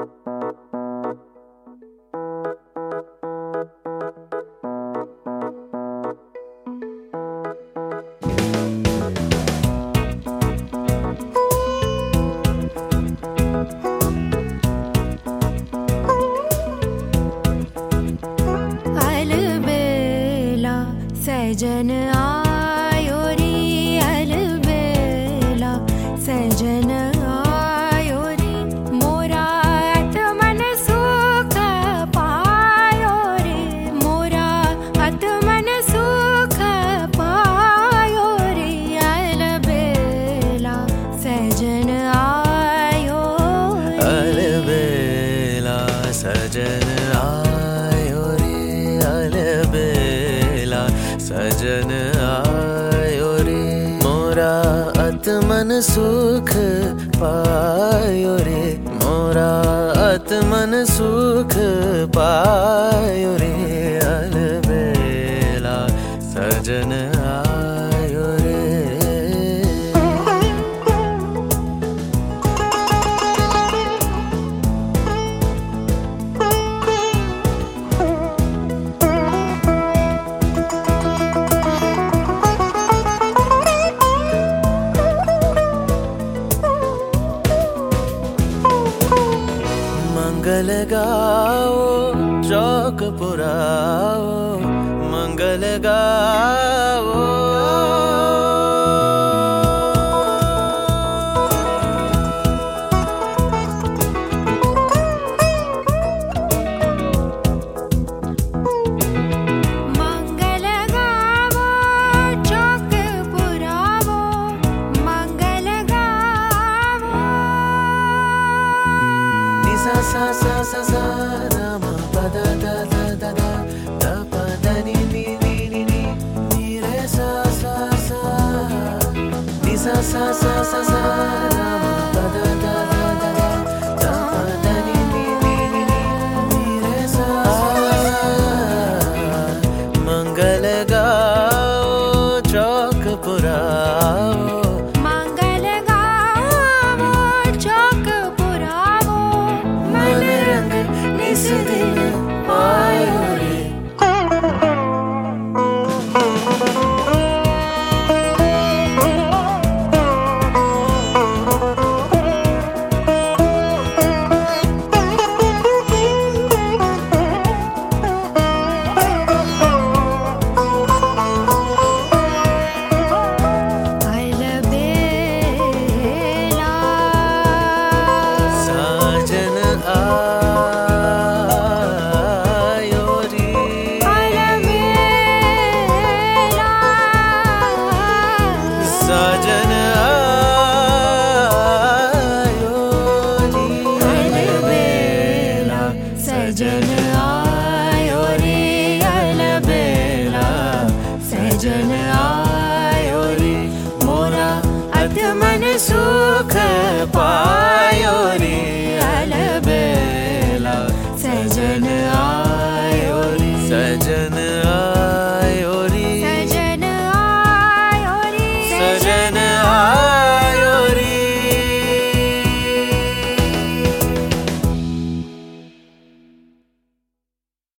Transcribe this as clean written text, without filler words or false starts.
सजन आयो रे अलबेला, सजन आयो रे मोरा आत्मन सुख पायो रे, मोरा आत्मन सुख पायो रे अलबेला सजन आयो अलबेला सजन आयो रे अलबेला सजन आयो रे मोरा आत्मन सुख पायो रे, मोरा आत्मन सुख पायो रे अलबेला सजन आयो रे। मंगल गाओ चौक पुराओ, मंगल गाओ मंगल गाओ चौक पुराओ, मंगल गाओ सा सा सा सा सा रा म प दा दा दा दा दा दा प दा नि नि नि नि नि नि रे सा सा सा नि सा सा सा सा सा रा म प दा दा दा दा दा दा प दा नि नि नि नि नि नि रे सा सा। मंगल गाओ चौक पुराओ, मंगल गाओ चौक पुराओ, मन रंग निस दिन पायो रे। सजन आयो अलबेला सजन आयो रे अलबेला सजन आयो रे मोरा आत्मन सुख पायो।